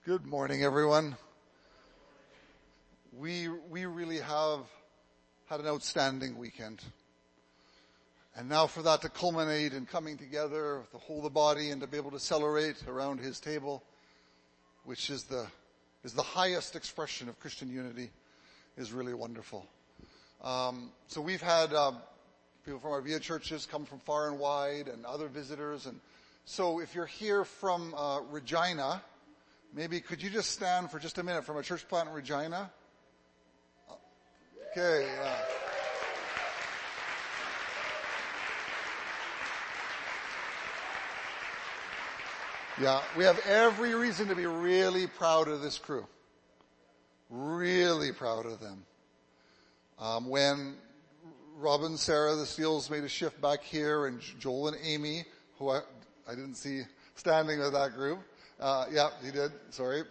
Good morning, everyone. We really have had an outstanding weekend. And now for that to culminate in coming together, the whole of the body, and to be able to celebrate around his table, which is the highest expression of Christian unity, is really wonderful. So we've had people from our Via churches come from far and wide, and other visitors. And so if you're here from Regina, maybe could you just stand for just a minute from a church plant in Regina? Okay. Yeah, we have every reason to be really proud of this crew. Really proud of them. When Rob and Sarah, the Steels, made a shift back here, and Joel and Amy, who I didn't see standing with that group. Yeah, he did. Sorry.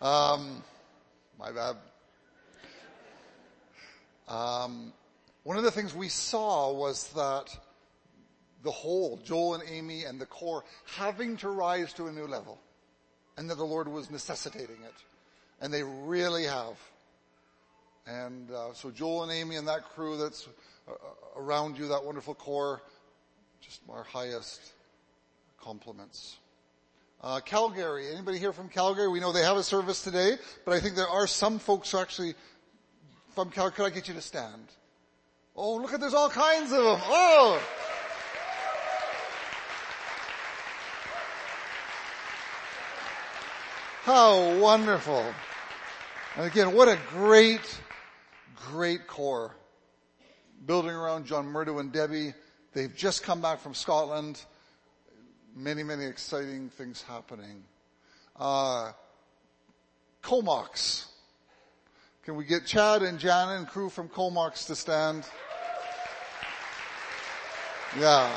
My bad. One of the things we saw was that the whole, Joel and Amy and the core, having to rise to a new level, and that the Lord was necessitating it. And they really have. And so Joel and Amy and that crew that's around you, that wonderful core, just our highest compliments. Calgary, anybody here from Calgary? We know they have a service today, but I think there are some folks who actually from Calgary. Could I get you to stand? Oh, look at, there's all kinds of them. Oh! How wonderful. And again, what a great core. Building around John Murdo and Debbie. They've just come back from Scotland. Many exciting things happening. Comox. Can we get Chad and Jana and crew from Comox to stand? Yeah.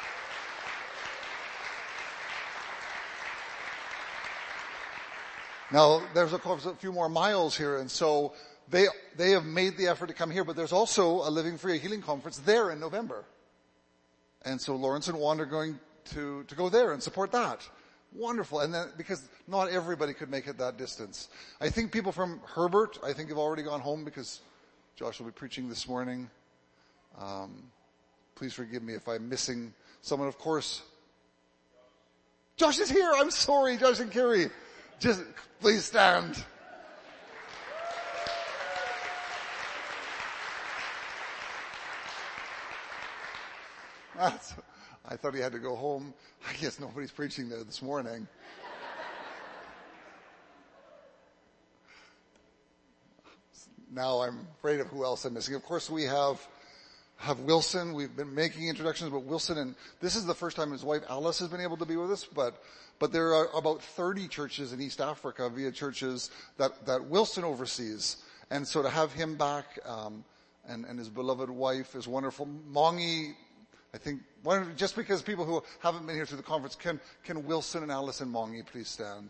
Now, there's of course a few more miles here, and so they have made the effort to come here, but there's also a Living Free, a healing conference there in November. And so Lawrence and Juan are going to go there and support that. Wonderful. And then, because not everybody could make it that distance. I think people from Herbert, I think have already gone home because Josh will be preaching this morning. Please forgive me if I'm missing someone, of course. Josh is here. I'm sorry, Josh and Carrie. Just please stand. I thought he had to go home. I guess nobody's preaching there this morning. Now I'm afraid of who else I'm missing. Of course, we have Wilson. We've been making introductions, but Wilson, and this is the first time his wife Alice has been able to be with us, but there are about 30 churches in East Africa, Via churches, that Wilson oversees. And so to have him back, and his beloved wife is wonderful. Mongi, I think, just because people who haven't been here through the conference, can Wilson and Alice and Mongi please stand?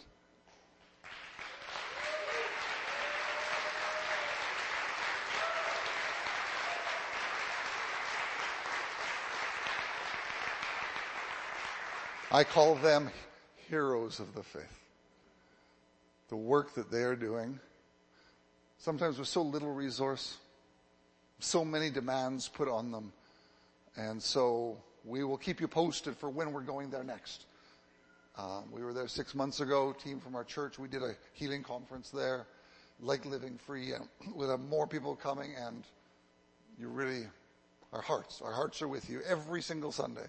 I call them heroes of the faith. The work that they are doing, sometimes with so little resource, so many demands put on them. And so we will keep you posted for when we're going there next. We were there 6 months ago, team from our church. We did a healing conference there, like Living Free, and we'll have more people coming, and you really, our hearts are with you every single Sunday.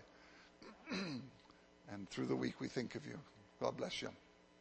And through the week we think of you. God bless you.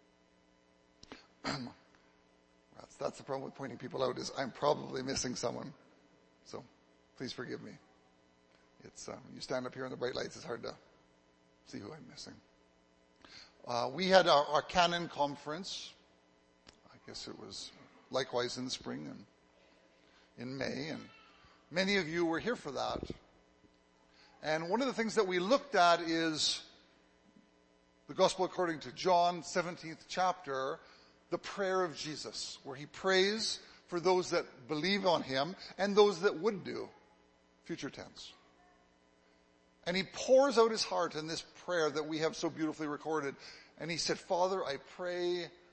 That's the problem with pointing people out, is I'm probably missing someone. So please forgive me. It's you stand up here in the bright lights, it's hard to see who I'm missing. We had our Canon conference. I guess it was likewise in the spring and in May, and many of you were here for that. And one of the things that we looked at is the Gospel according to John, 17th chapter, the prayer of Jesus, where he prays for those that believe on him and those that would do, future tense. And he pours out his heart in this prayer that we have so beautifully recorded. And he said, Father, I pray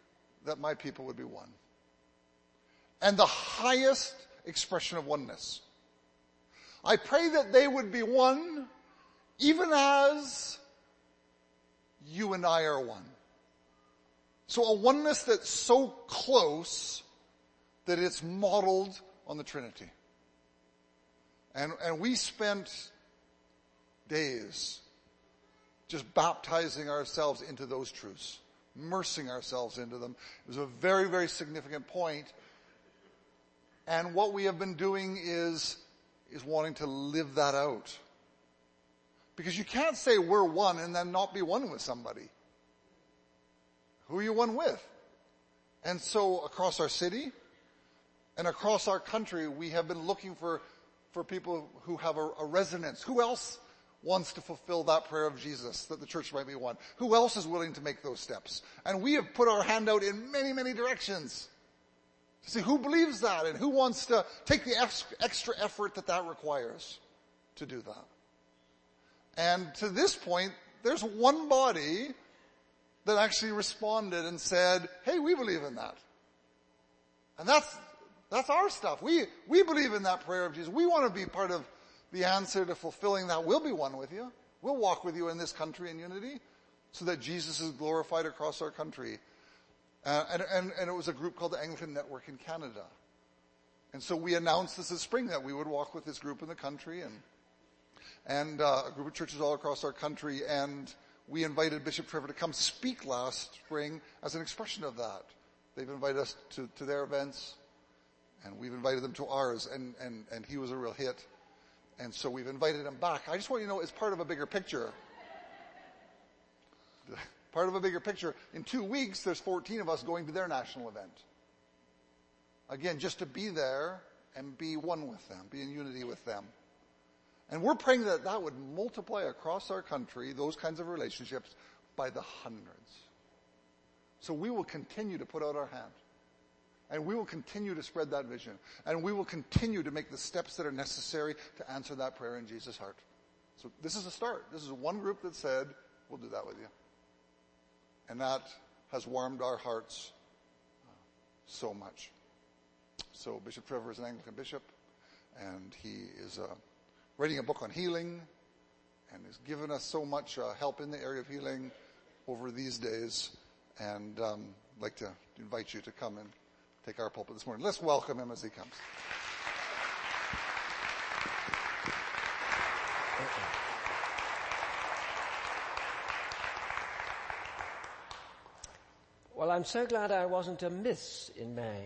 that my people would be one. And the highest expression of oneness. I pray that they would be one even as you and I are one. So a oneness that's so close that it's modeled on the Trinity. And we spent days just baptizing ourselves into those truths, immersing ourselves into them. It was a very, very significant point. And what we have been doing is wanting to live that out. Because you can't say we're one and then not be one with somebody. Who are you one with? And so across our city and across our country, we have been looking for people who have a resonance. Who else wants to fulfill that prayer of Jesus, that the church might be one? Who else is willing to make those steps? And we have put our hand out in many, many directions to see who believes that and who wants to take the extra effort that requires to do that. And to this point, there's one body that actually responded and said, hey, we believe in that. And that's our stuff. We believe in that prayer of Jesus. We want to be part of the answer to fulfilling that. We'll be one with you. We'll walk with you in this country in unity so that Jesus is glorified across our country. And it was a group called the Anglican Network in Canada. And so we announced this spring that we would walk with this group in the country and a group of churches all across our country. And we invited Bishop Trevor to come speak last spring as an expression of that. They've invited us to their events, and we've invited them to ours, and he was a real hit. And so we've invited him back. I just want you to know, it's part of a bigger picture. Part of a bigger picture. In 2 weeks, there's 14 of us going to their national event. Again, just to be there and be one with them, be in unity with them. And we're praying that would multiply across our country, those kinds of relationships, by the hundreds. So we will continue to put out our hand. And we will continue to spread that vision. And we will continue to make the steps that are necessary to answer that prayer in Jesus' heart. So this is a start. This is one group that said, we'll do that with you. And that has warmed our hearts so much. So Bishop Trevor is an Anglican bishop, and he is writing a book on healing, and has given us so much help in the area of healing over these days. And I'd like to invite you to come and take our pulpit this morning. Let's welcome him as he comes. Well, I'm so glad I wasn't a miss in May.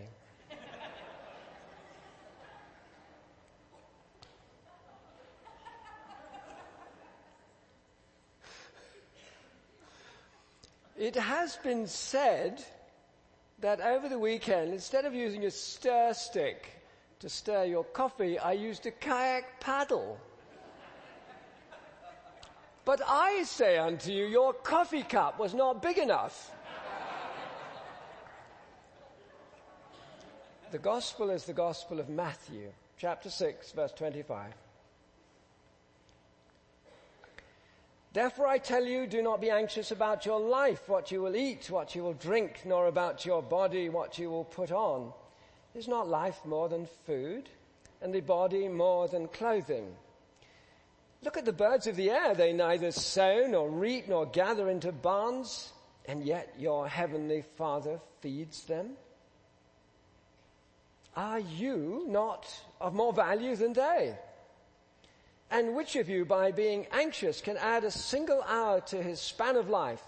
It has been said that over the weekend, instead of using a stir stick to stir your coffee, I used a kayak paddle. But I say unto you, your coffee cup was not big enough. The gospel is the gospel of Matthew, chapter 6, verse 25. Therefore I tell you, do not be anxious about your life, what you will eat, what you will drink, nor about your body, what you will put on. Is not life more than food, and the body more than clothing? Look at the birds of the air. They neither sow nor reap nor gather into barns, and yet your heavenly Father feeds them. Are you not of more value than they? And which of you, by being anxious, can add a single hour to his span of life?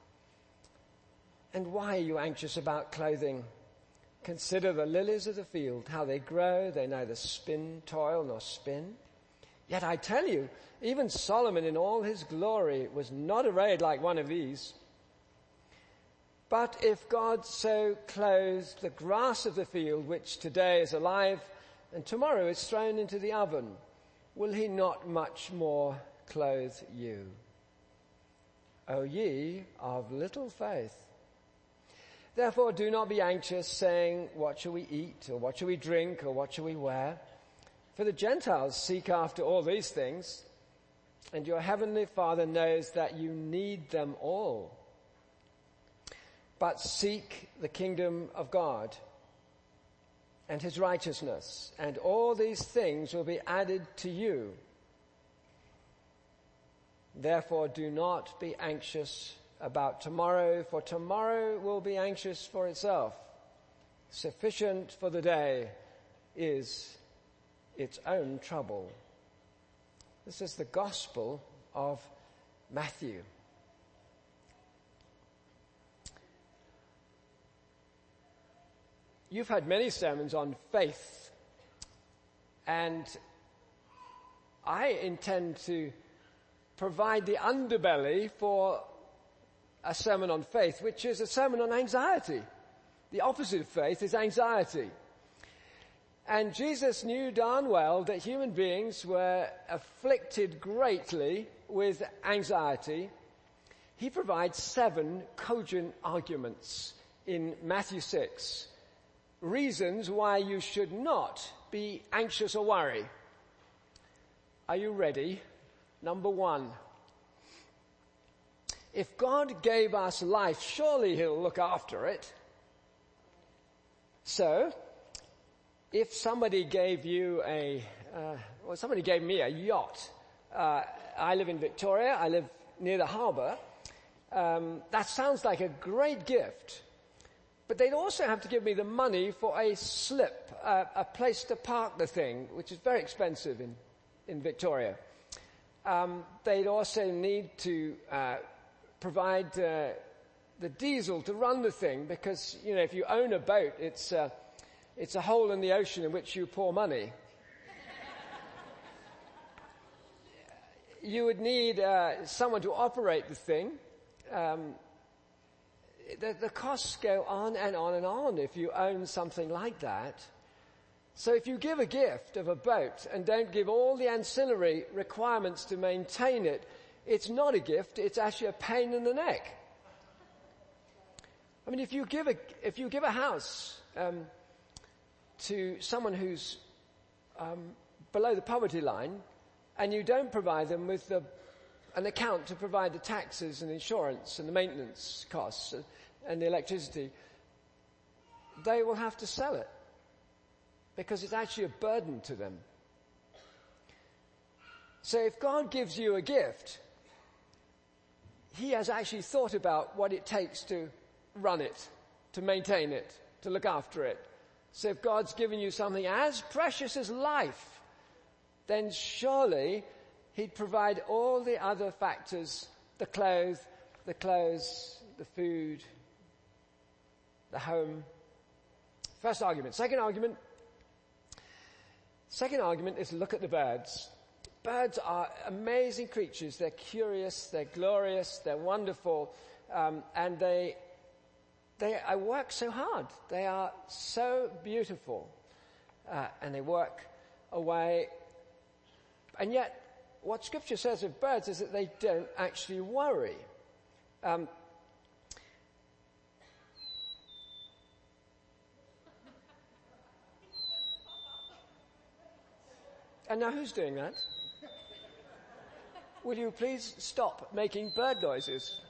And why are you anxious about clothing? Consider the lilies of the field, how they grow. They neither toil nor spin. Yet I tell you, even Solomon in all his glory was not arrayed like one of these. But if God so clothes the grass of the field, which today is alive and tomorrow is thrown into the oven, will he not much more clothe you? O ye of little faith. Therefore do not be anxious, saying, what shall we eat, or what shall we drink, or what shall we wear? For the Gentiles seek after all these things, and your heavenly Father knows that you need them all. but seek the kingdom of God and his righteousness, and all these things will be added to you. Therefore, do not be anxious about tomorrow, for tomorrow will be anxious for itself. Sufficient for the day is its own trouble. This is the Gospel of Matthew. You've had many sermons on faith, and I intend to provide the underbelly for a sermon on faith, which is a sermon on anxiety. The opposite of faith is anxiety. And Jesus knew darn well that human beings were afflicted greatly with anxiety. He provides 7 cogent arguments in Matthew 6. Reasons why you should not be anxious or worry. Are you ready? Number 1. If God gave us life, surely he'll look after it. So, if somebody gave you somebody gave me a yacht. I live in Victoria. I live near the harbour. That sounds like a great gift. But they'd also have to give me the money for a slip, a place to park the thing, which is very expensive in Victoria. They'd also need to provide the diesel to run the thing, because, you know, if you own a boat, it's a hole in the ocean in which you pour money. You would need someone to operate the thing. The costs go on and on and on if you own something like that. So if you give a gift of a boat and don't give all the ancillary requirements to maintain it, it's not a gift, it's actually a pain in the neck. I mean, if you give a house to someone who's below the poverty line, and you don't provide them with an account to provide the taxes and insurance and the maintenance costs and the electricity, they will have to sell it, because it's actually a burden to them. So if God gives you a gift, he has actually thought about what it takes to run it, to maintain it, to look after it. So if God's given you something as precious as life, then surely he'd provide all the other factors, the clothes, the food, the home. First argument. Second argument is look at the birds. Birds are amazing creatures. They're curious, they're glorious, they're wonderful, and they work so hard. They are so beautiful, and they work away. And yet, what Scripture says of birds is that they don't actually worry. And now who's doing that? Will you please stop making bird noises?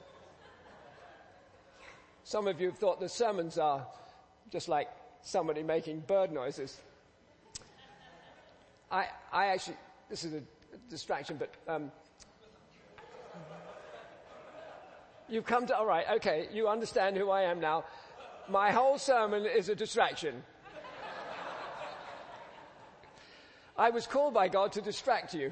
Some of you have thought the sermons are just like somebody making bird noises. I actually, this is a distraction, but you've come to, all right, okay, you understand who I am now. My whole sermon is a distraction. I was called by God to distract you.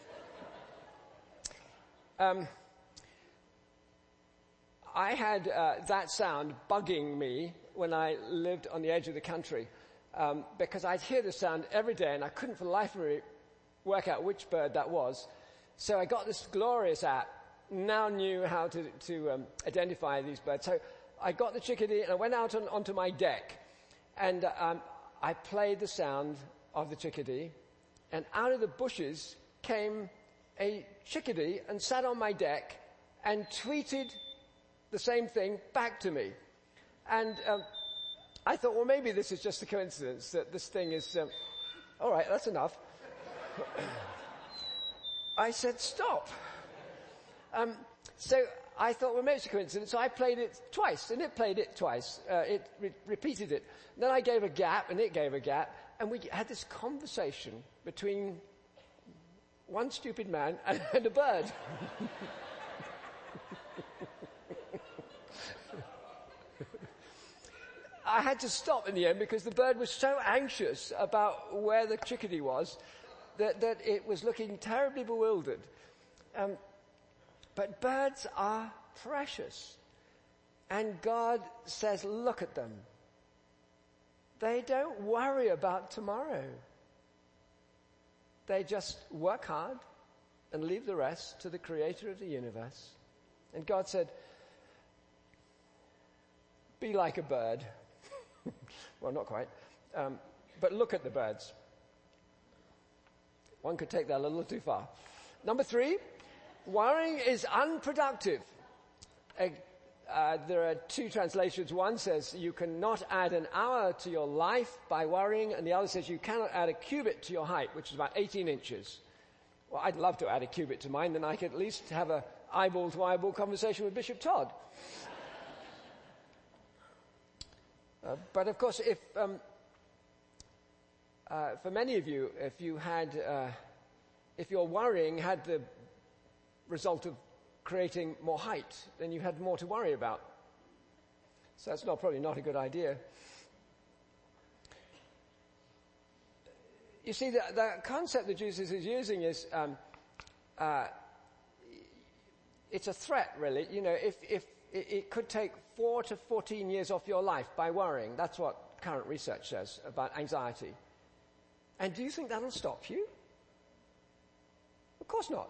I had that sound bugging me when I lived on the edge of the country, because I'd hear the sound every day and I couldn't for the life of me work out which bird that was. So I got this glorious app, now knew how to identify these birds. So I got the chickadee and I went out onto my deck, and I played the sound of the chickadee, and out of the bushes came a chickadee and sat on my deck and tweeted the same thing back to me. And I thought, well, maybe this is just a coincidence that this thing is... all right, that's enough. I said, stop. So I thought, well, maybe it's a coincidence. So I played it twice, and it played it twice. It repeated it. Then I gave a gap, and it gave a gap, and we had this conversation between one stupid man and a bird. I had to stop in the end because the bird was so anxious about where the chickadee was that it was looking terribly bewildered. But birds are precious. And God says, look at them. They don't worry about tomorrow. They just work hard and leave the rest to the creator of the universe. And God said, be like a bird. Well, not quite. But look at the birds. One could take that a little too far. Number 3, worrying is unproductive. There are 2 translations. One says you cannot add an hour to your life by worrying, and the other says you cannot add a cubit to your height, which is about 18 inches. Well, I'd love to add a cubit to mine, then I could at least have an eyeball-to-eyeball conversation with Bishop Todd. But of course, if for many of you, if your worrying had the result of creating more height, then you had more to worry about. So that's probably not a good idea. You see, the concept that Jesus is using is it's a threat, really. You know, if it could take 4 to 14 years off your life by worrying. That's what current research says about anxiety. And do you think that'll stop you? Of course not.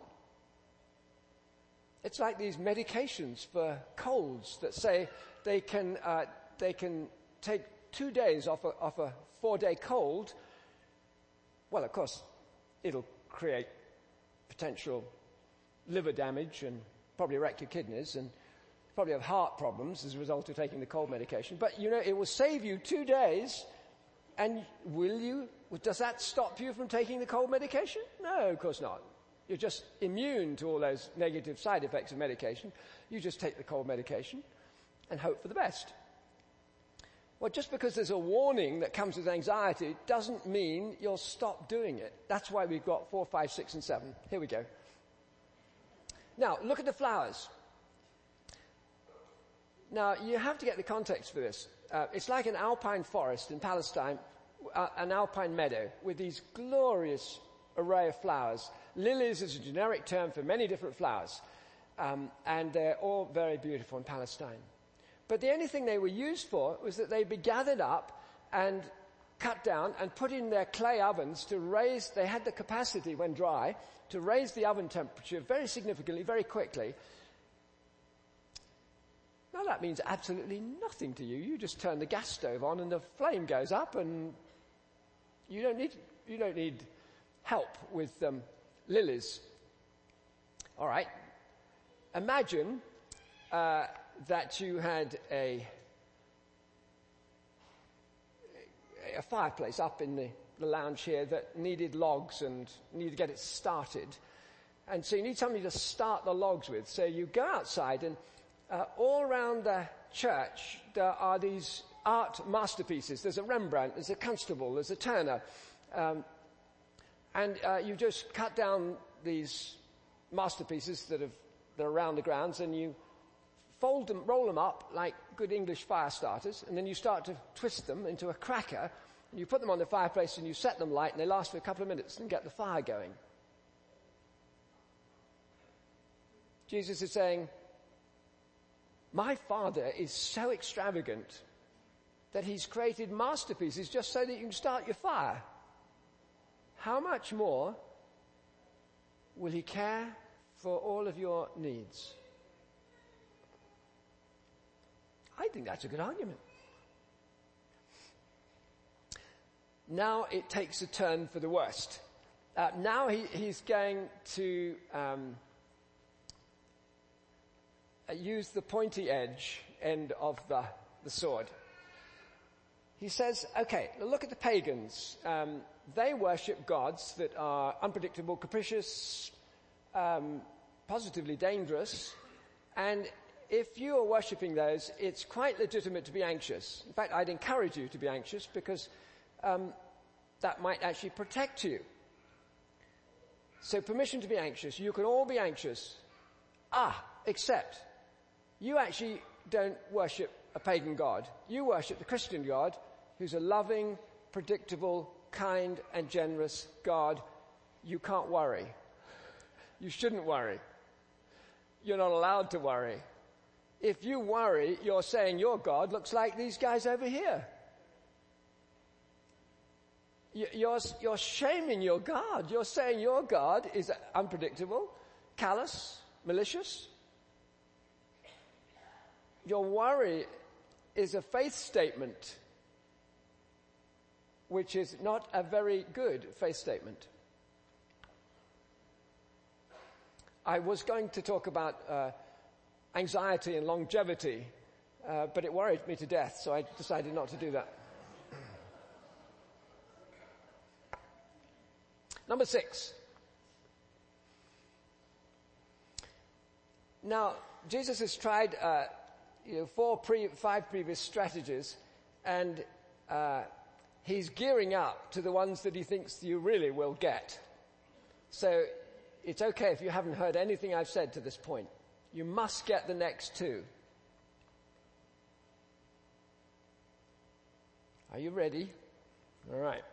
It's like these medications for colds that say they can take 2 days off a 4-day cold. Well, of course, it'll create potential liver damage and probably wreck your kidneys and probably have heart problems as a result of taking the cold medication. But, you know, it will save you 2 days. And does that stop you from taking the cold medication? No, of course not. You're just immune to all those negative side effects of medication. You just take the cold medication and hope for the best. Well, just because there's a warning that comes with anxiety doesn't mean you'll stop doing it. That's why we've got 4, 5, 6, and 7. Here we go. Now, look at the flowers. Now, you have to get the context for this. It's like an alpine forest in Palestine, an alpine meadow with these glorious array of flowers. Lilies is a generic term for many different flowers, and they're all very beautiful in Palestine. But the only thing they were used for was that they'd be gathered up and cut down and put in their clay ovens to raise, they had the capacity when dry, to raise the oven temperature very significantly, very quickly. Now that means absolutely nothing to you. You just turn the gas stove on and the flame goes up, and you don't need help with lilies. All right. Imagine that you had a fireplace up in the lounge here that needed logs and needed to get it started. And so you need something to start the logs with. So you go outside, and all around the church there are these art masterpieces. There's a Rembrandt, there's a Constable, there's a Turner. And you just cut down these masterpieces that are around the grounds, and you fold them, roll them up like good English fire starters, and then you start to twist them into a cracker, and you put them on the fireplace and you set them light, and they last for a couple of minutes and get the fire going. Jesus is saying, my Father is so extravagant that he's created masterpieces just so that you can start your fire. How much more will he care for all of your needs? I think that's a good argument. Now it takes a turn for the worst. Now he's going to use the pointy edge end of the sword. He says, okay, look at the pagans. They worship gods that are unpredictable, capricious, positively dangerous, And if you are worshipping those, it's quite legitimate to be anxious. In fact, I'd encourage you to be anxious because that might actually protect you. So permission to be anxious. You can all be anxious. Except you actually don't worship a pagan God. You worship the Christian God, who's a loving, predictable, kind and generous God. You can't worry. You shouldn't worry. You're not allowed to worry. If you worry, you're saying your God looks like these guys over here. You're shaming your God. You're saying your God is unpredictable, callous, malicious. Your worry is a faith statement, which is not a very good faith statement. I was going to talk about anxiety and longevity, but it worried me to death, so I decided not to do that. Number 6. Now, Jesus has tried 5 previous strategies, and he's gearing up to the ones that he thinks you really will get. So it's okay if you haven't heard anything I've said to this point. You must get the next 2. Are you ready? All right.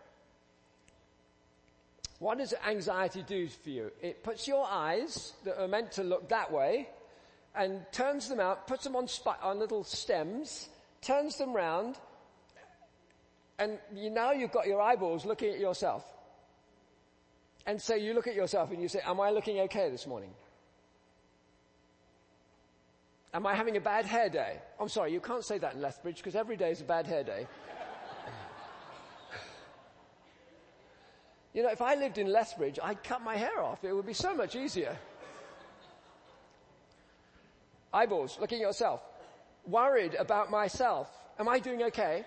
What does anxiety do for you? It puts your eyes that are meant to look that way and turns them out, puts them on little stems, turns them round, and now you've got your eyeballs looking at yourself. And so you look at yourself and you say, am I looking okay this morning? Am I having a bad hair day? I'm sorry, you can't say that in Lethbridge because every day is a bad hair day. You know, if I lived in Lethbridge, I'd cut my hair off. It would be so much easier. Eyeballs, looking at yourself. Worried about myself. Am I doing okay?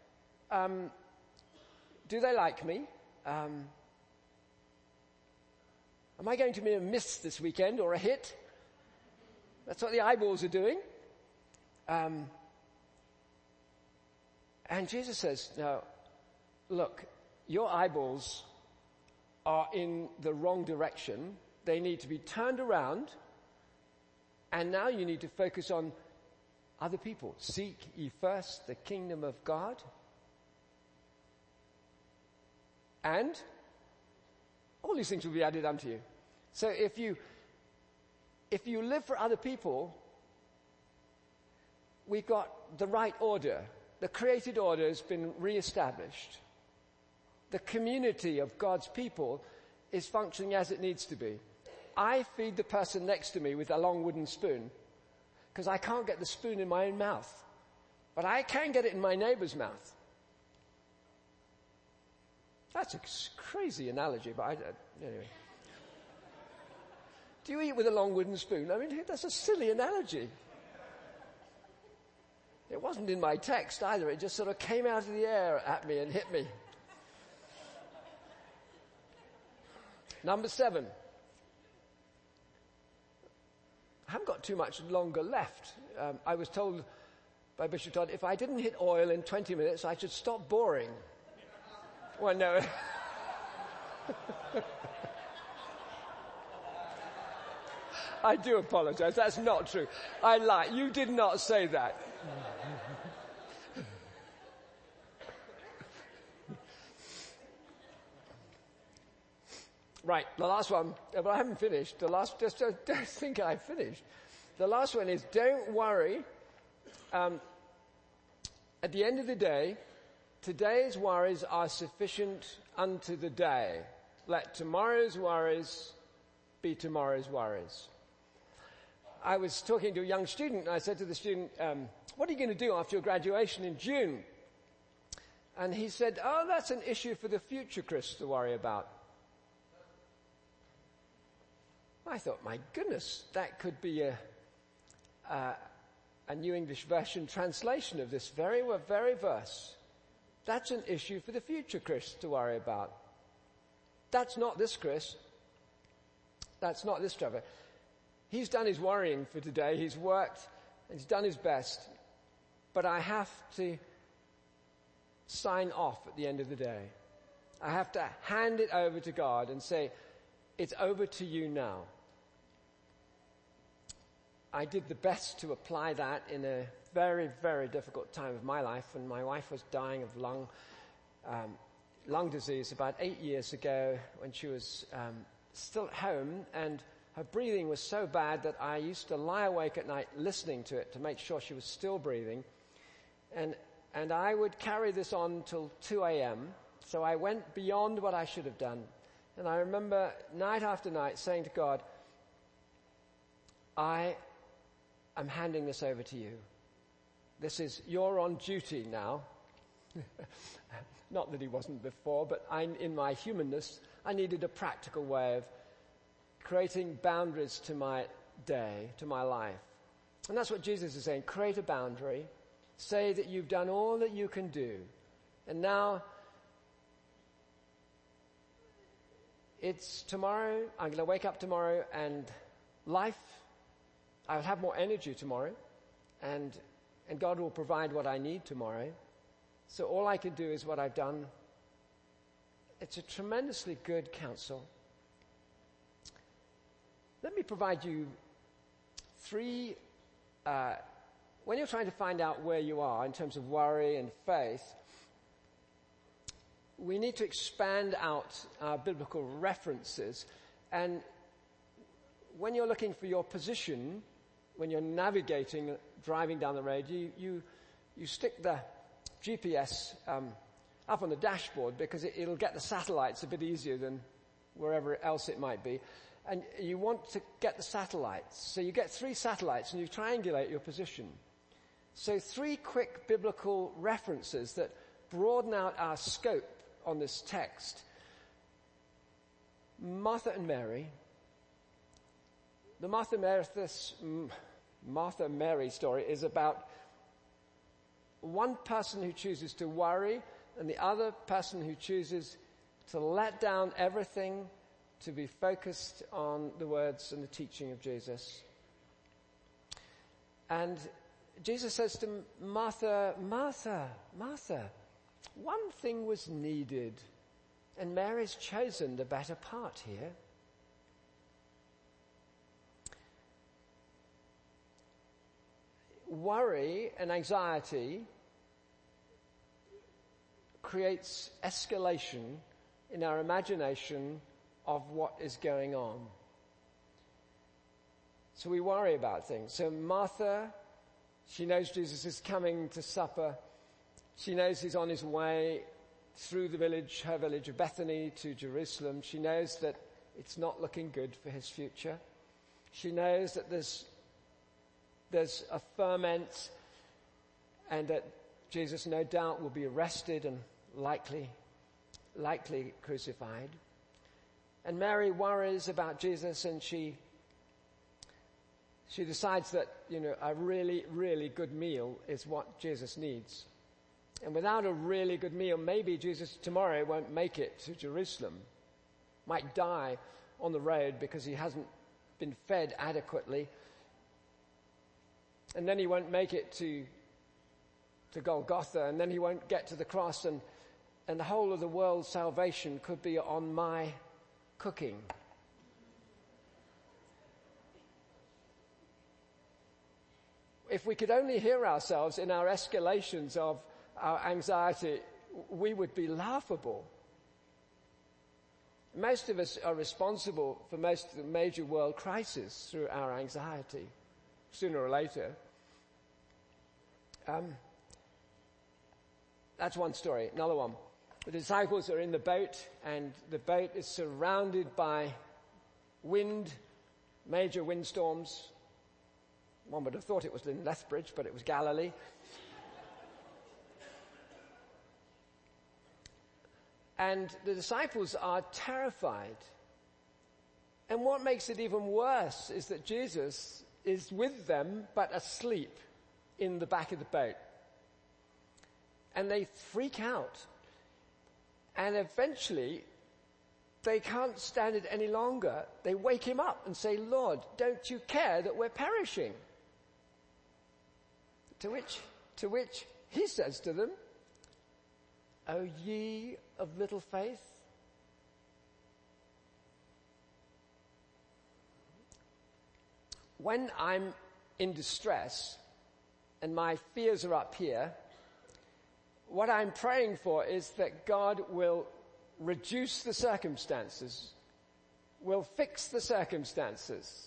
Do they like me? Am I going to be a miss this weekend or a hit? That's what the eyeballs are doing. And Jesus says, no, look, your eyeballs are in the wrong direction. They need to be turned around. And now you need to focus on other people. Seek ye first the kingdom of God. And all these things will be added unto you. So if you live for other people, we've got the right order. The created order has been re-established. The community of God's people is functioning as it needs to be. I feed the person next to me with a long wooden spoon because I can't get the spoon in my own mouth. But I can get it in my neighbor's mouth. That's a crazy analogy, but anyway. Do you eat with a long wooden spoon? I mean, that's a silly analogy. It wasn't in my text either. It just sort of came out of the air at me and hit me. Number 7. I haven't got too much longer left. I was told by Bishop Todd, if I didn't hit oil in 20 minutes, I should stop boring. Well, no. I do apologize. That's not true. I lie. You did not say that. Right, the last one, but I haven't finished. Just don't think I finished. The last one is don't worry. At the end of the day, today's worries are sufficient unto the day. Let tomorrow's worries be tomorrow's worries. I was talking to a young student, and I said to the student, what are you going to do after your graduation in June? And he said, that's an issue for the future, Chris, to worry about. I thought, my goodness, that could be a New English Version translation of this very verse. That's an issue for the future, Chris, to worry about. That's not this, Chris. That's not this, Trevor. he's done his worrying for today. He's worked, he's done his best. But I have to sign off at the end of the day. I have to hand it over to God and say, it's over to you now. I did the best to apply that in a very, very difficult time of my life when my wife was dying of lung disease about 8 years ago, when she was still at home, and her breathing was so bad that I used to lie awake at night listening to it to make sure she was still breathing. And I would carry this on till 2 a.m. So I went beyond what I should have done. And I remember night after night saying to God, I am handing this over to you. You're on duty now. Not that he wasn't before, but in my humanness, I needed a practical way of creating boundaries to my day, to my life. And that's what Jesus is saying. Create a boundary. Say that you've done all that you can do. And now, it's tomorrow. I'm going to wake up tomorrow and I'll have more energy tomorrow. And God will provide what I need tomorrow. So all I can do is what I've done. It's a tremendously good counsel. Let me provide you three, when you're trying to find out where you are in terms of worry and faith, we need to expand out our biblical references. And when you're looking for your position, when you're navigating, driving down the road, you stick the GPS up on the dashboard because it'll get the satellites a bit easier than wherever else it might be. And you want to get the satellites. So you get 3 satellites and you triangulate your position. So 3 quick biblical references that broaden out our scope on this text. Martha and Mary. The Martha-Mary story is about one person who chooses to worry and the other person who chooses to let down everything to be focused on the words and the teaching of Jesus. And Jesus says to Martha, Martha, Martha, one thing was needed, and Mary's chosen the better part here. Worry and anxiety creates escalation in our imagination of what is going on. So we worry about things. So Martha, she knows Jesus is coming to supper. She knows he's on his way through the village, her village of Bethany, to Jerusalem. She knows that it's not looking good for his future. She knows that there's a ferment and that Jesus no doubt will be arrested and likely crucified. And Mary worries about Jesus, and she decides that, a really, really good meal is what Jesus needs. And without a really good meal, maybe Jesus tomorrow won't make it to Jerusalem. Might die on the road because he hasn't been fed adequately. And then he won't make it to Golgotha, and then he won't get to the cross, and the whole of the world's salvation could be on my cooking. If we could only hear ourselves in our escalations of our anxiety, we would be laughable. Most of us are responsible for most of the major world crises through our anxiety, sooner or later. That's one story. Another one. The disciples are in the boat, and the boat is surrounded by wind, major windstorms. One would have thought it was in Lethbridge, but it was Galilee. And the disciples are terrified. And what makes it even worse is that Jesus is with them, but asleep in the back of the boat. And they freak out. And eventually, they can't stand it any longer. They wake him up and say, Lord, don't you care that we're perishing? To which he says to them, O ye of little faith. When I'm in distress and my fears are up here, what I'm praying for is that God will reduce the circumstances, will fix the circumstances.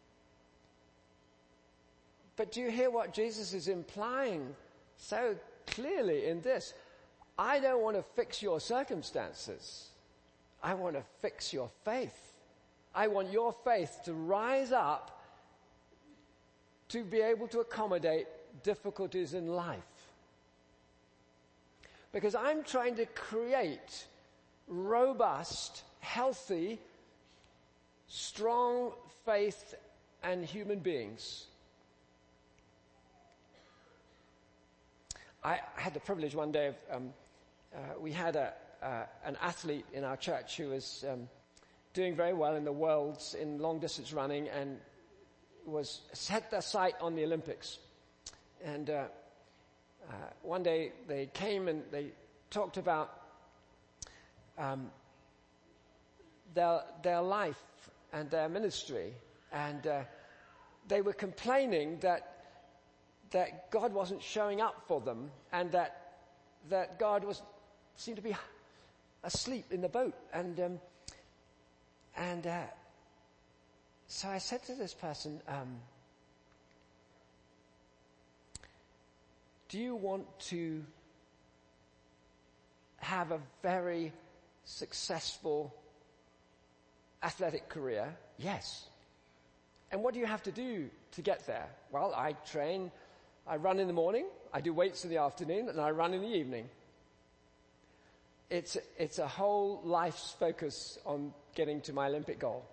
But do you hear what Jesus is implying so clearly in this? I don't want to fix your circumstances. I want to fix your faith. I want your faith to rise up to be able to accommodate difficulties in life. Because I'm trying to create robust, healthy, strong faith and human beings. I had the privilege one day of, we had an athlete in our church who was doing very well in the worlds in long distance running and was set their sight on the Olympics. And one day they came and they talked about their life and their ministry, and they were complaining that God wasn't showing up for them, and that God seemed to be asleep in the boat. And so I said to this person, do you want to have a very successful athletic career? Yes. And what do you have to do to get there? Well, I train, I run in the morning, I do weights in the afternoon, and I run in the evening. It's a whole life's focus on getting to my Olympic goal.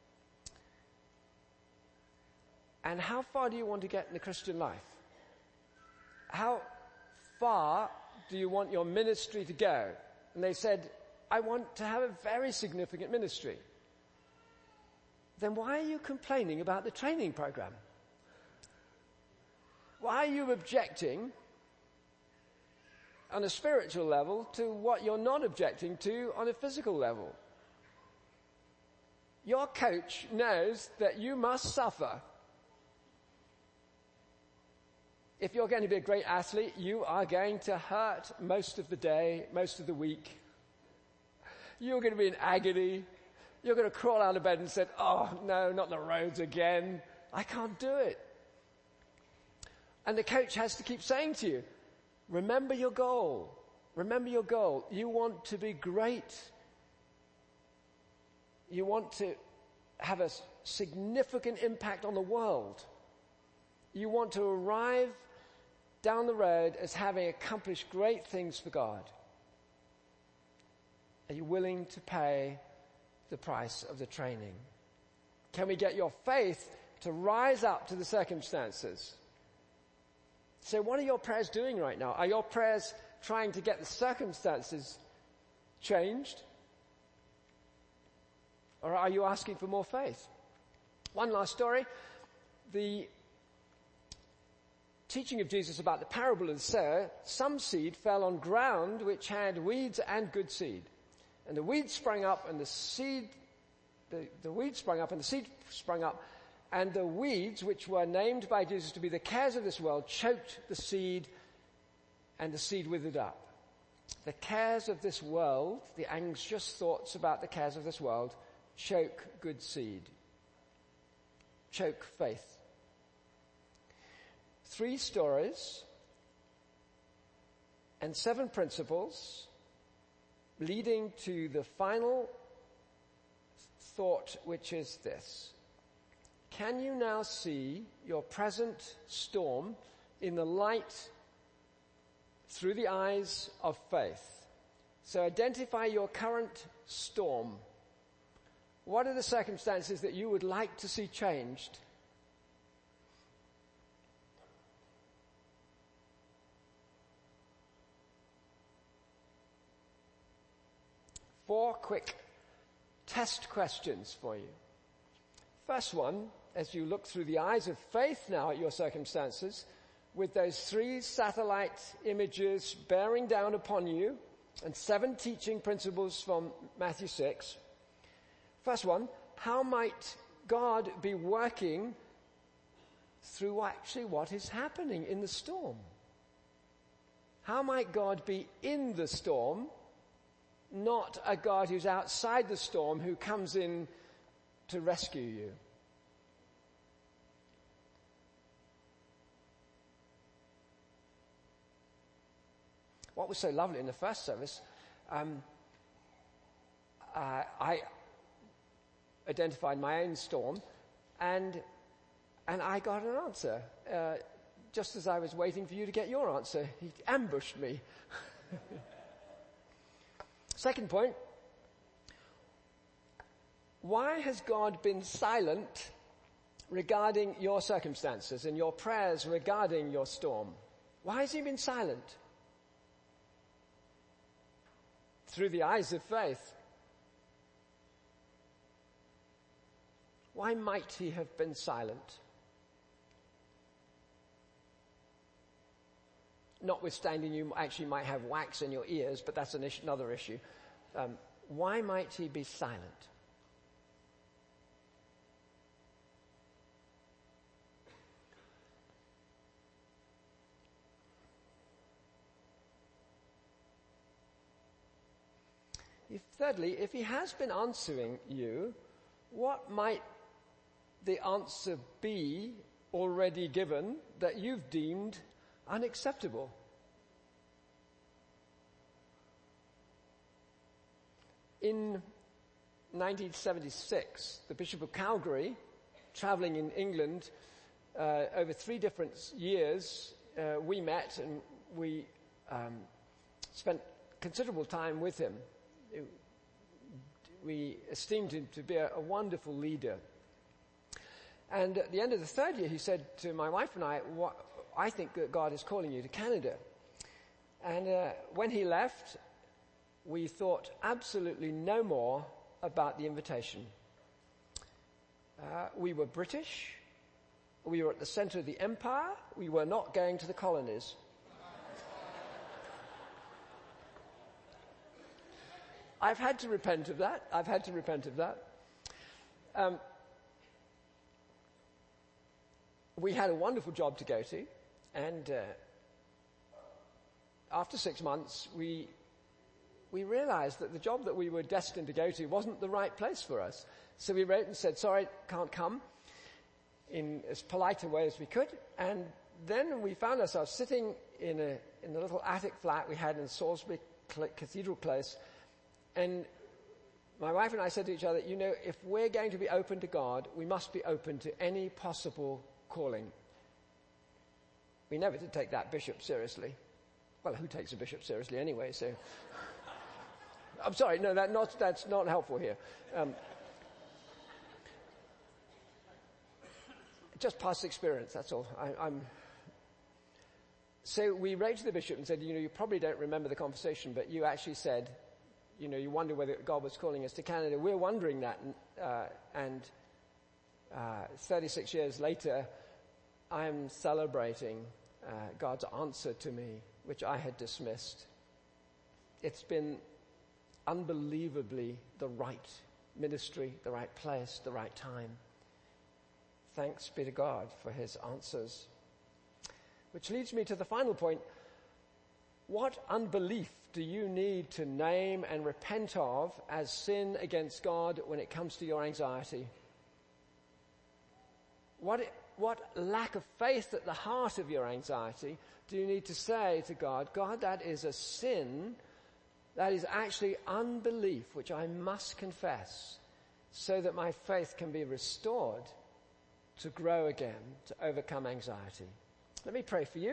And how far do you want to get in the Christian life? How far do you want your ministry to go? And they said, I want to have a very significant ministry. Then why are you complaining about the training program? Why are you objecting on a spiritual level to what you're not objecting to on a physical level? Your coach knows that you must suffer. If you're going to be a great athlete, you are going to hurt most of the day, most of the week. You're going to be in agony. You're going to crawl out of bed and say, oh, no, not the roads again. I can't do it. And the coach has to keep saying to you, remember your goal. Remember your goal. You want to be great. You want to have a significant impact on the world. You want to arrive down the road as having accomplished great things for God. Are you willing to pay the price of the training? Can we get your faith to rise up to the circumstances? So what are your prayers doing right now? Are your prayers trying to get the circumstances changed? Or are you asking for more faith? One last story. The teaching of Jesus about the parable of the sower, some seed fell on ground which had weeds and good seed. And the weeds sprang up and the seed sprung up, and the weeds, which were named by Jesus to be the cares of this world, choked the seed, and the seed withered up. The cares of this world, the anxious thoughts about the cares of this world, choke good seed, choke faith. 3 stories and 7 principles leading to the final thought, which is this. Can you now see your present storm in the light through the eyes of faith? So identify your current storm. What are the circumstances that you would like to see changed? Four quick test questions for you. First one, as you look through the eyes of faith now at your circumstances, with those 3 satellite images bearing down upon you and 7 teaching principles from Matthew 6. First one, how might God be working through actually what is happening in the storm? How might God be in the storm, not a God who's outside the storm who comes in to rescue you? What was so lovely in the first service, I identified my own storm, and I got an answer. Just as I was waiting for you to get your answer, he ambushed me. Second point, why has God been silent regarding your circumstances and your prayers regarding your storm? Why has he been silent? Through the eyes of faith. Why might he have been silent? Notwithstanding you actually might have wax in your ears, but that's another issue. Why might he be silent? Thirdly, if he has been answering you, what might the answer be already given that you've deemed unacceptable? In 1976, the Bishop of Calgary, traveling in England over 3 different years, we met and we spent considerable time with him. We esteemed him to be a wonderful leader. And at the end of the 3rd year, he said to my wife and I think that God is calling you to Canada. And when he left, we thought absolutely no more about the invitation. We were British. We were at the center of the empire. We were not going to the colonies. I've had to repent of that. We had a wonderful job to go to, and after 6 months, we realized that the job that we were destined to go to wasn't the right place for us. So we wrote and said, sorry, can't come, in as polite a way as we could. And then we found ourselves sitting in the little attic flat we had in Salisbury Cathedral Close. And my wife and I said to each other, if we're going to be open to God, we must be open to any possible calling. We never did take that bishop seriously. Well, who takes a bishop seriously anyway, so... I'm sorry, no, that's not helpful here. Just past experience, that's all. So we wrote to the bishop and said, you probably don't remember the conversation, but you actually said, you wonder whether God was calling us to Canada. We're wondering that, and 36 years later, I'm celebrating God's answer to me, which I had dismissed. It's been unbelievably the right ministry, the right place, the right time. Thanks be to God for his answers. Which leads me to the final point. What unbelief do you need to name and repent of as sin against God when it comes to your anxiety? What lack of faith at the heart of your anxiety do you need to say to God, God, that is a sin, that is actually unbelief, which I must confess, so that my faith can be restored to grow again, to overcome anxiety. Let me pray for you.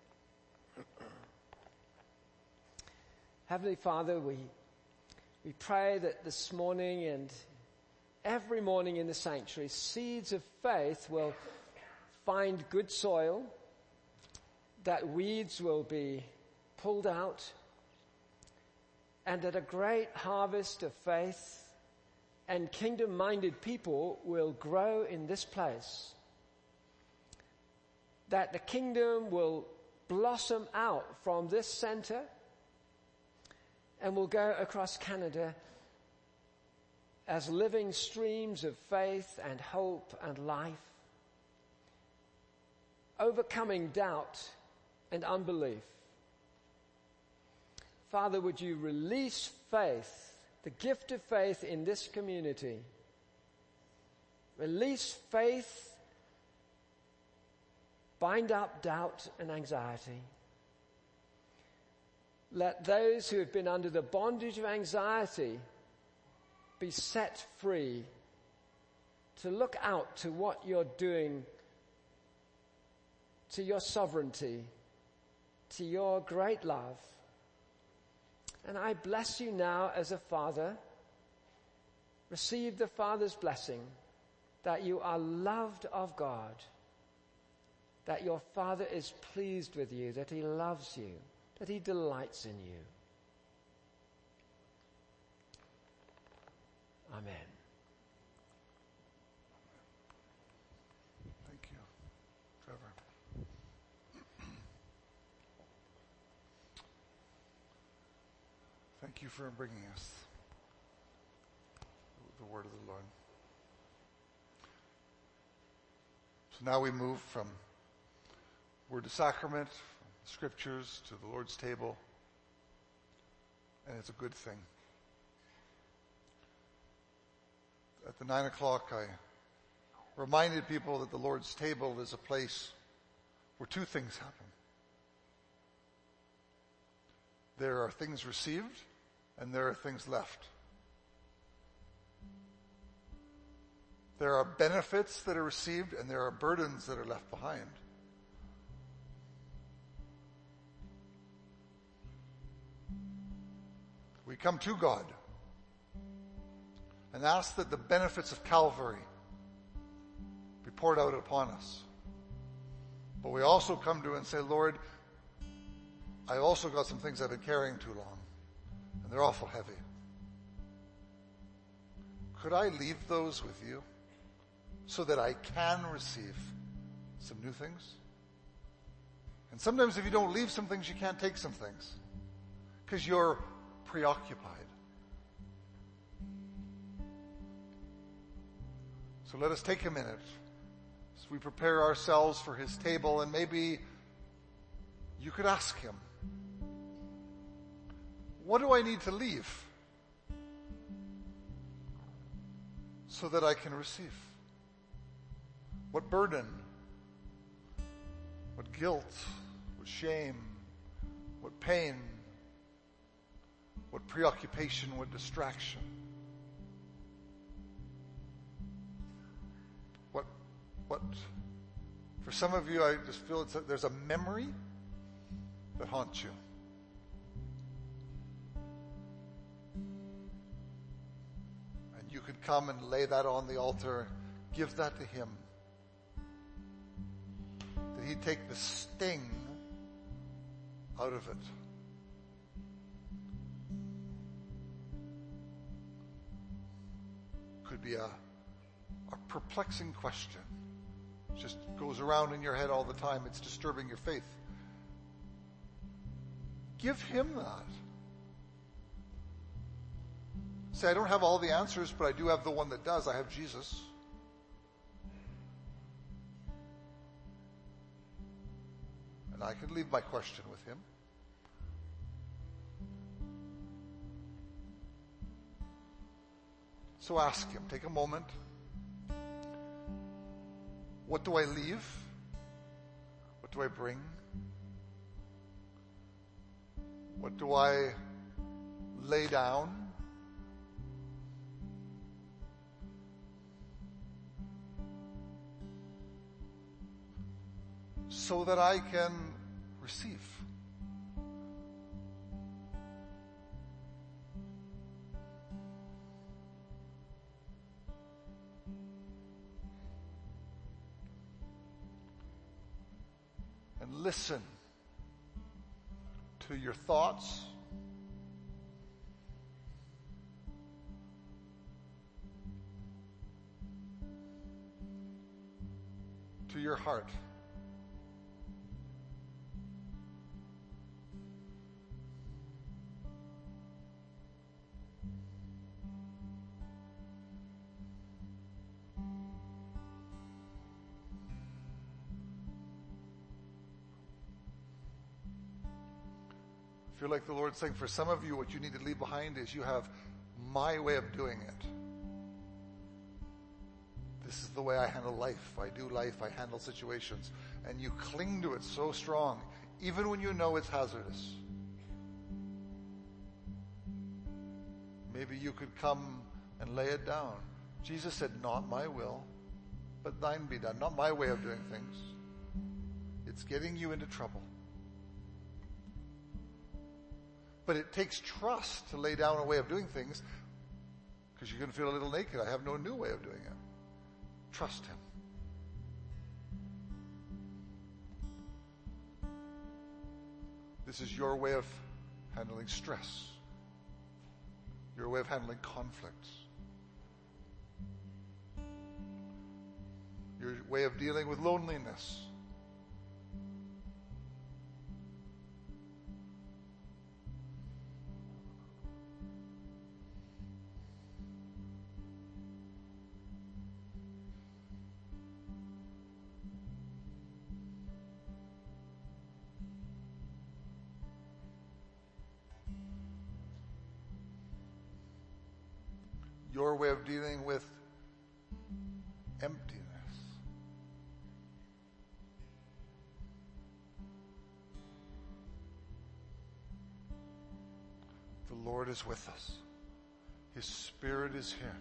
Heavenly Father, we pray that this morning and every morning in the sanctuary, seeds of faith will find good soil, that weeds will be pulled out, and that a great harvest of faith and kingdom-minded people will grow in this place. That the kingdom will blossom out from this center and will go across Canada as living streams of faith and hope and life, overcoming doubt and unbelief. Father, would you release faith, the gift of faith in this community? Release faith, bind up doubt and anxiety. Let those who have been under the bondage of anxiety be set free to look out to what you're doing, to your sovereignty, to your great love. And I bless you now as a father. Receive the Father's blessing that you are loved of God, that your Father is pleased with you, that he loves you, that he delights in you. Amen. Thank you, Trevor. Thank you for bringing us the word of the Lord. So now we move from word to sacrament, from scriptures to the Lord's table, and it's a good thing. At the 9 o'clock, I reminded people that the Lord's table is a place where two things happen. There are things received, and there are things left. There are benefits that are received, and there are burdens that are left behind. We come to God and ask that the benefits of Calvary be poured out upon us. But we also come to and say, Lord, I've also got some things I've been carrying too long, and they're awful heavy. Could I leave those with you so that I can receive some new things? And sometimes if you don't leave some things, you can't take some things because you're preoccupied. So let us take a minute as we prepare ourselves for his table, and maybe you could ask him, what do I need to leave so that I can receive? What burden, what guilt, what shame, what pain, what preoccupation, what distraction? What, for some of you, I just feel there's a memory that haunts you. And you could come and lay that on the altar, give that to him. That he'd take the sting out of it. Could be a perplexing question. It just goes around in your head all the time. It's disturbing your faith. Give him that. Say, I don't have all the answers, but I do have the one that does. I have Jesus. And I can leave my question with him. So ask him. Take a moment. What do I leave? What do I bring? What do I lay down? So that I can receive. And listen to your thoughts, to your heart. I feel like the Lord's saying for some of you, what you need to leave behind is you have my way of doing it. This is the way I handle life. I do life. I handle situations. And you cling to it so strong, even when you know it's hazardous. Maybe you could come and lay it down. Jesus said, not my will, but thine be done. Not my way of doing things. It's getting you into trouble. But it takes trust to lay down a way of doing things, because you're going to feel a little naked. I have no new way of doing it. Trust him. This is your way of handling stress, your way of handling conflicts, your way of dealing with loneliness. Your way of dealing with emptiness. The Lord is with us. His Spirit is here.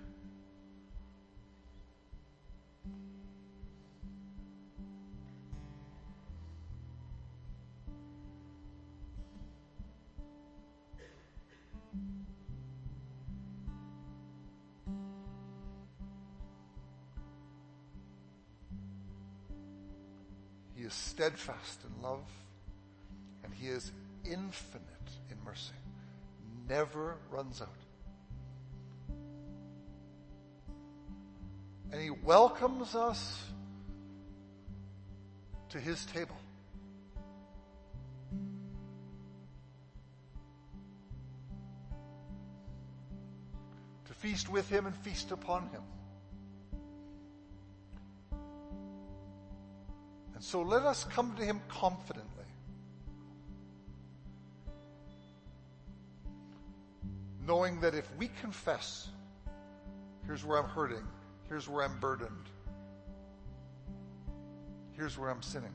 He is steadfast in love, and he is infinite in mercy. Never runs out. And he welcomes us to his table. To feast with him and feast upon him. So let us come to him confidently, knowing that if we confess, here's where I'm hurting, here's where I'm burdened, here's where I'm sinning.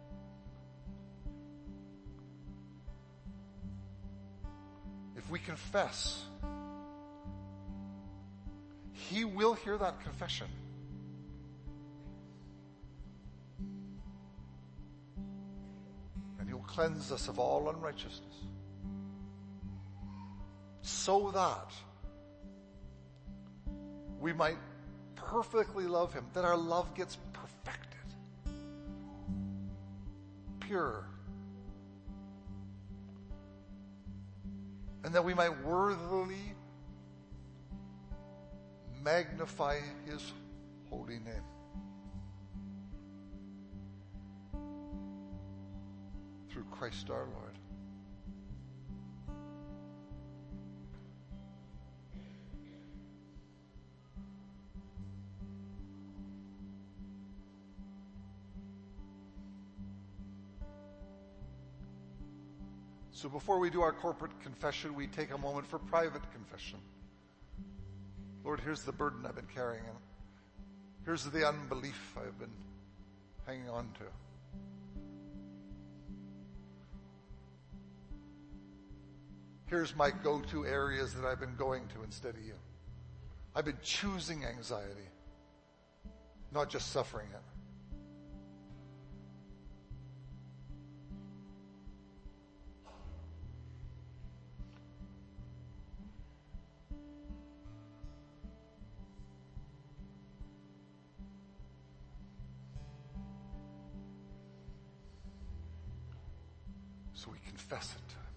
If we confess, he will hear that confession. Cleanse us of all unrighteousness, so that we might perfectly love him, that our love gets perfected, pure, and that we might worthily magnify his holy name. Through Christ our Lord. So before we do our corporate confession, we take a moment for private confession. Lord, here's the burden I've been carrying, and here's the unbelief I've been hanging on to. Here's my go-to areas that I've been going to instead of you. I've been choosing anxiety, not just suffering it. So we confess it to him.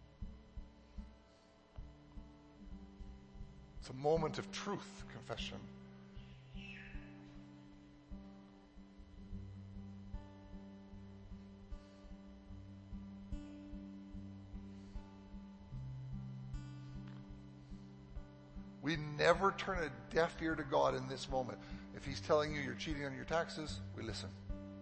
It's a moment of truth, confession. We never turn a deaf ear to God in this moment. If he's telling you you're cheating on your taxes, we listen.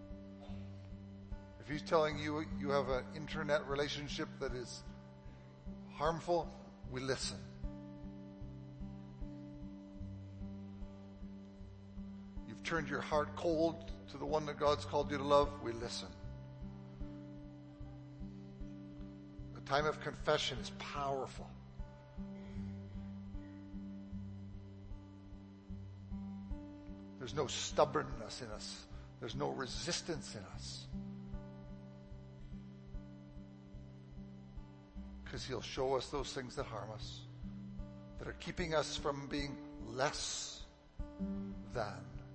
If he's telling you you have an internet relationship that is harmful, we listen. You've turned your heart cold to the one that God's called you to love, we listen. A time of confession is powerful. There's no stubbornness in us. There's no resistance in us. Because he'll show us those things that harm us, that are keeping us from being less than.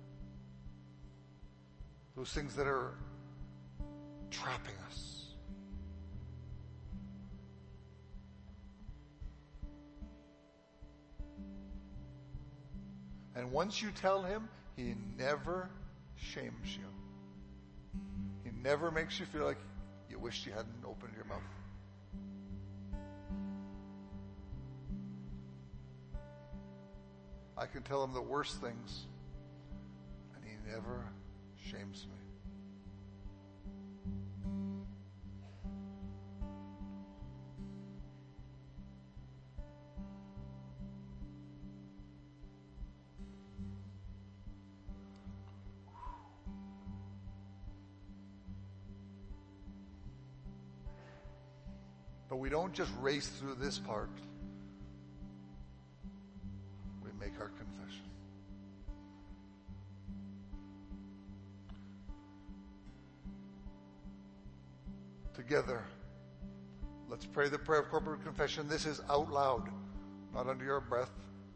Those things that are trapping us. And once you tell him, he never shames you. He never makes you feel like you wished you hadn't opened your mouth. I can tell him the worst things, and he never shames me. But we don't just race through this part. We make our confession. Together, let's pray the prayer of corporate confession. This is out loud, not under your breath.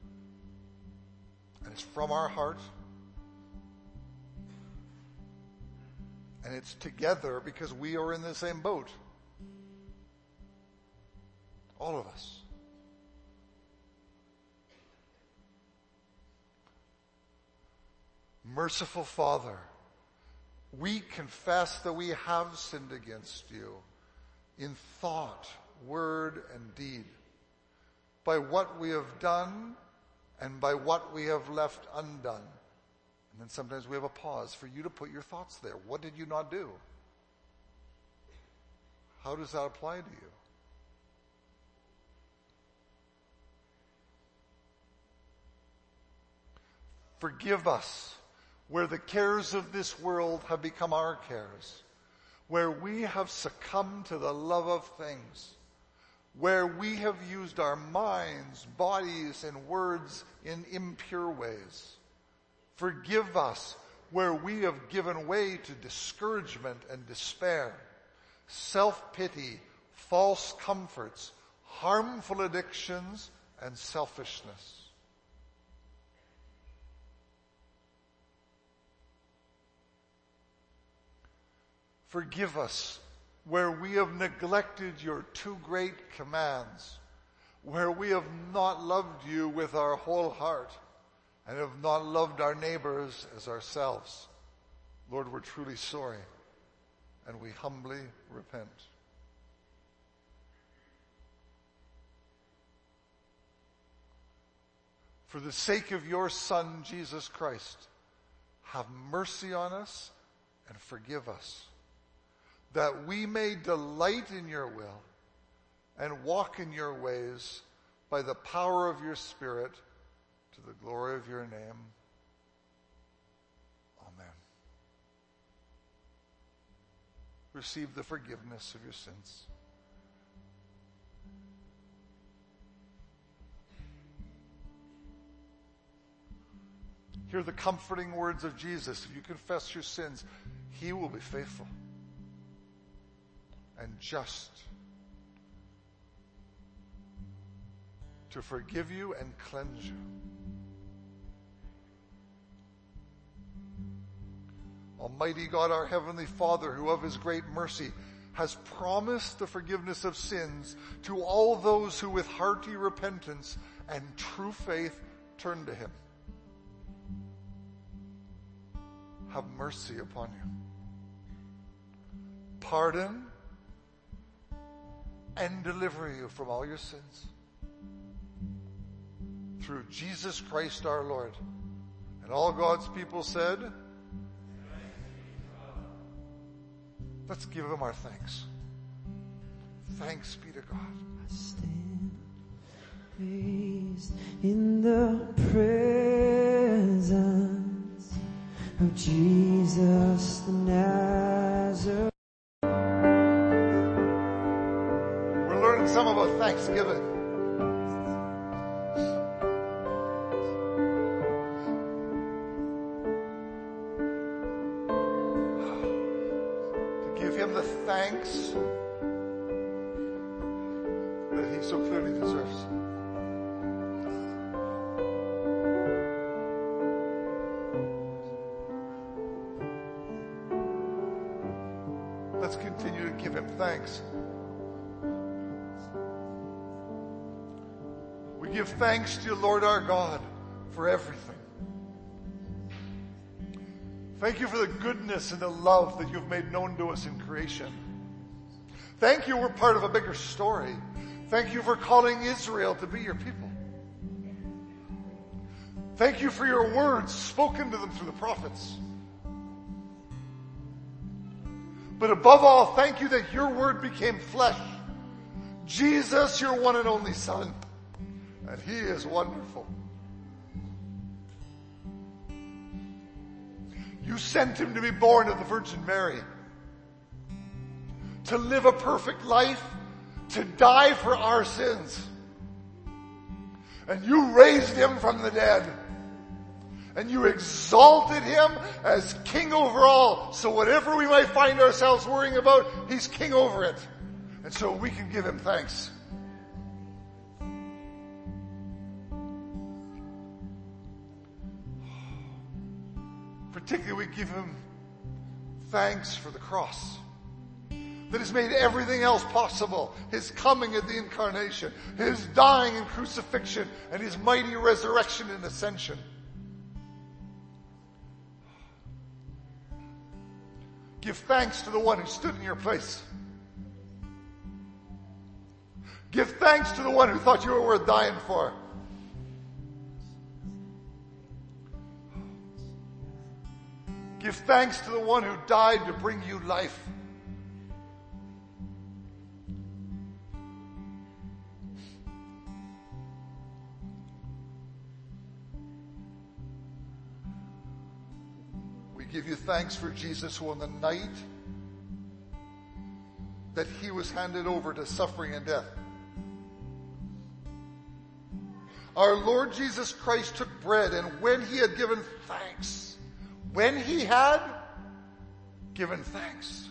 And it's from our heart. And it's together because we are in the same boat. All of us. Merciful Father, we confess that we have sinned against you in thought, word, and deed, by what we have done and by what we have left undone. And then sometimes we have a pause for you to put your thoughts there. What did you not do? How does that apply to you? Forgive us where the cares of this world have become our cares, where we have succumbed to the love of things, where we have used our minds, bodies, and words in impure ways. Forgive us where we have given way to discouragement and despair, self-pity, false comforts, harmful addictions, and selfishness. Forgive us where we have neglected your two great commands, where we have not loved you with our whole heart and have not loved our neighbors as ourselves. Lord, we're truly sorry, and we humbly repent. For the sake of your Son, Jesus Christ, have mercy on us and forgive us, that we may delight in your will and walk in your ways by the power of your Spirit, to the glory of your name. Amen. Receive the forgiveness of your sins. Hear the comforting words of Jesus. If you confess your sins, he will be faithful and just to forgive you and cleanse you. Almighty God, our Heavenly Father, who of his great mercy has promised the forgiveness of sins to all those who with hearty repentance and true faith turn to him, have mercy upon you. Pardon and deliver you from all your sins through Jesus Christ our Lord. And all God's people said, let's give him our thanks. Thanks be to God. I stand raised in the presence of Jesus the Nazarene. We're learning some about Thanksgiving. To give him the thanks that he so clearly deserves. Let's continue to give him thanks. We give thanks to you, Lord our God, for everything. Thank you for the goodness and the love that you've made known to us in creation. Thank you, we're part of a bigger story. Thank you for calling Israel to be your people. Thank you for your words spoken to them through the prophets. But above all, thank you that your word became flesh. Jesus, your one and only Son. And he is wonderful. You sent him to be born of the Virgin Mary, to live a perfect life, to die for our sins. And you raised him from the dead. And you exalted him as king over all. So whatever we might find ourselves worrying about, he's king over it. And so we can give him thanks. Particularly we give him thanks for the cross that has made everything else possible. His coming at the incarnation, his dying and crucifixion, and his mighty resurrection and ascension. Give thanks to the one who stood in your place. Give thanks to the one who thought you were worth dying for. Give thanks to the one who died to bring you life. We give you thanks for Jesus, who on the night that he was handed over to suffering and death, our Lord Jesus Christ took bread, and when he had given thanks, when he had given thanks,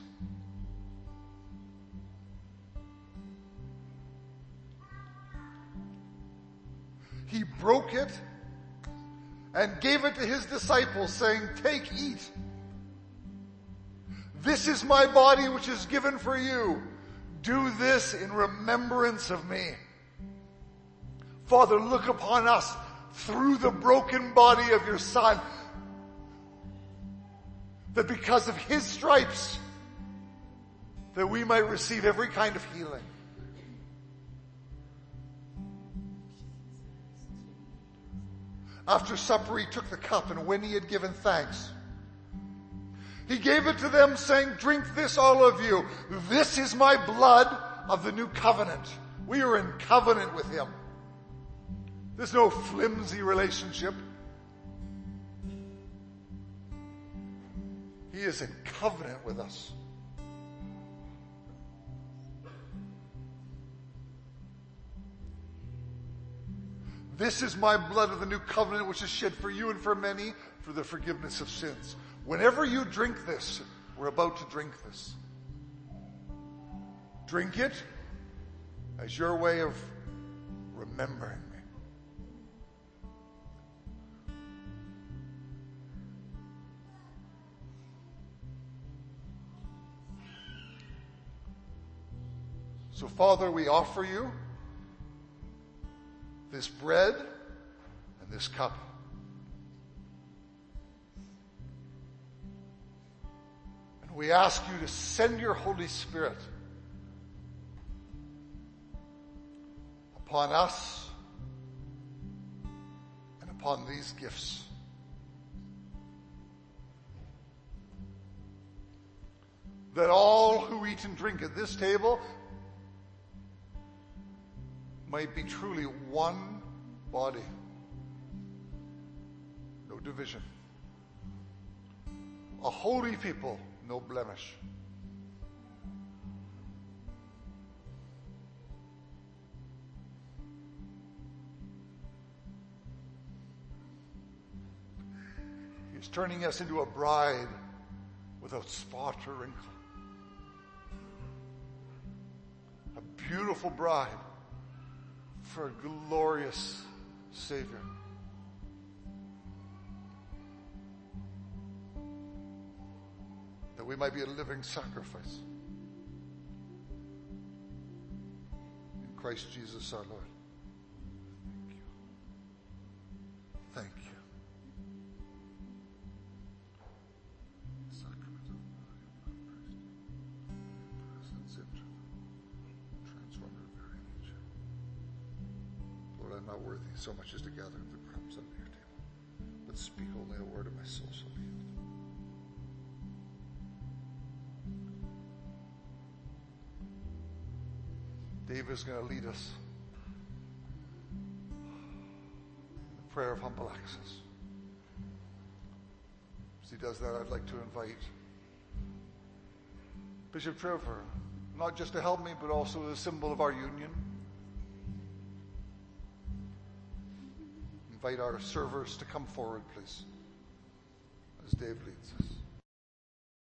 he broke it and gave it to his disciples, saying, "Take, eat. This is my body which is given for you. Do this in remembrance of me." Father, look upon us through the broken body of your Son, that because of his stripes, that we might receive every kind of healing. After supper, he took the cup, and when he had given thanks, he gave it to them, saying, "Drink this, all of you. This is my blood of the new covenant." We are in covenant with him. There's no flimsy relationship. He is in covenant with us. This is my blood of the new covenant, which is shed for you and for many for the forgiveness of sins. Whenever you drink this, we're about to drink this. Drink it as your way of remembering me. So, Father, we offer you this bread and this cup. And we ask you to send your Holy Spirit upon us upon these gifts. That all who eat and drink at this table might be truly one body. No division. A holy people, no blemish. He's turning us into a bride without spot or wrinkle. A beautiful bride for a glorious Savior. That we might be a living sacrifice. In Christ Jesus our Lord. Thank you. Thank you. Sacrament of Christ. Presence into transform our very nature. Lord, I'm not worthy so much as to gather the crumbs under your table. But speak only a word and my soul shall be healed. Dave is going to lead us in the prayer of humble access. As he does that, I'd like to invite Bishop Trevor, not just to help me, but also as a symbol of our union. Invite our servers to come forward, please, as Dave leads us.